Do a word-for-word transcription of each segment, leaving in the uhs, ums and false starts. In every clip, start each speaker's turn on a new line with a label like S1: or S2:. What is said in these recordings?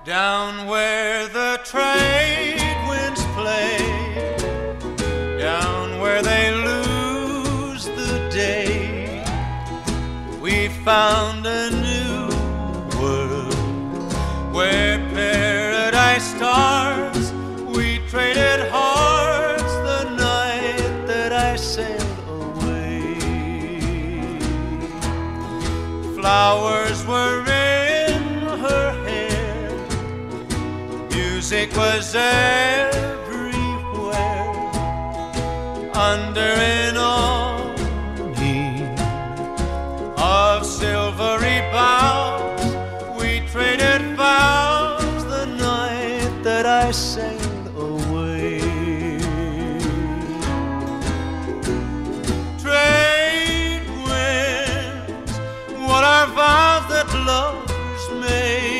S1: Down where the trade winds play, down where they lose the day, we found a new world where paradise stars. We traded hearts the night that I sailed away. Flowers were in her hair, music was everywhere. Under an awning of silvery boughs, we traded vows the night that I sailed away. Trade winds, what are vows that lovers made?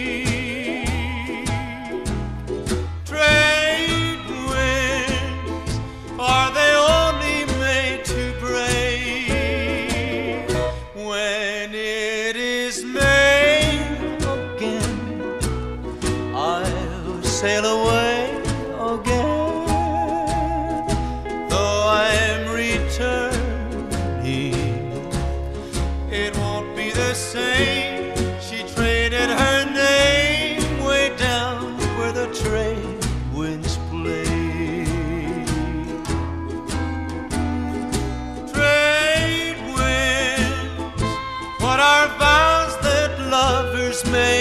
S1: When it is May again, I'll sail away again. Though I'm returning, it won't be the same. She traded her name way down where the trade winds play. What are vows that lovers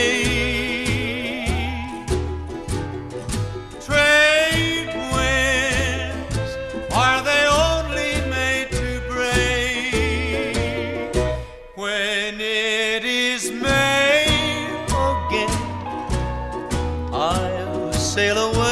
S1: made? Trade winds, are they only made to break? When it is May again, I'll sail away.